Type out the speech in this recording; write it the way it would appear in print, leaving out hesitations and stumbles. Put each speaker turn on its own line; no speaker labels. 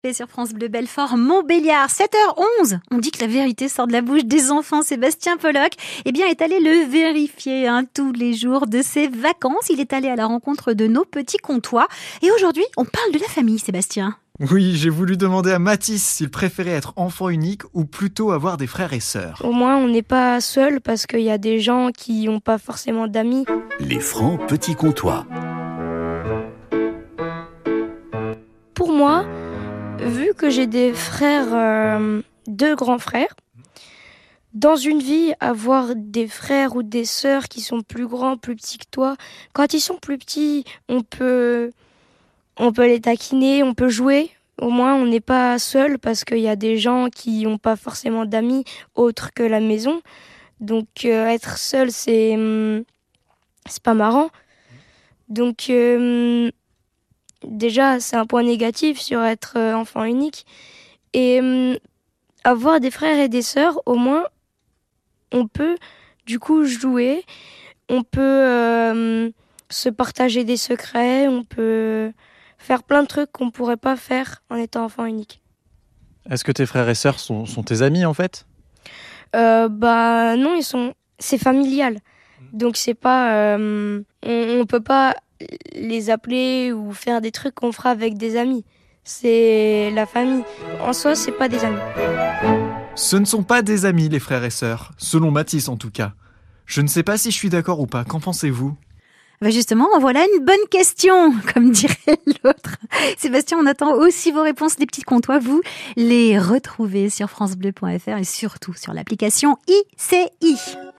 Et sur France Bleu Belfort, Montbéliard, 7h11. On dit que la vérité sort de la bouche des enfants. Sébastien Pollock, est allé le vérifier tous les jours de ses vacances. Il est allé à la rencontre de nos petits comtois. Et aujourd'hui, on parle de la famille, Sébastien.
Oui, j'ai voulu demander à Mathis s'il préférait être enfant unique ou plutôt avoir des frères et sœurs.
Au moins, on n'est pas seul parce qu'il y a des gens qui n'ont pas forcément d'amis.
Les francs petits comtois.
Pour moi, vu que j'ai des frères, deux grands frères, dans une vie, avoir des frères ou des sœurs qui sont plus grands, plus petits que toi, quand ils sont plus petits, on peut les taquiner, on peut jouer. Au moins, on n'est pas seul parce qu'il y a des gens qui n'ont pas forcément d'amis autres que la maison. Donc, être seul, c'est pas marrant. Donc, déjà, c'est un point négatif sur être enfant unique. Et avoir des frères et des sœurs, au moins, on peut du coup jouer. On peut se partager des secrets. On peut faire plein de trucs qu'on ne pourrait pas faire en étant enfant unique.
Est-ce que tes frères et sœurs sont tes amis en fait ?
Non, c'est familial. Donc c'est pas... on peut pas les appeler ou faire des trucs qu'on fera avec des amis. C'est la famille. En soi, c'est pas des amis.
Ce ne sont pas des amis, les frères et sœurs, selon Mathis en tout cas. Je ne sais pas si je suis d'accord ou pas, qu'en pensez-vous ?
Justement, voilà une bonne question, comme dirait l'autre. Sébastien, on attend aussi vos réponses, les petits comtois. Vous les retrouvez sur francebleu.fr et surtout sur l'application ICI.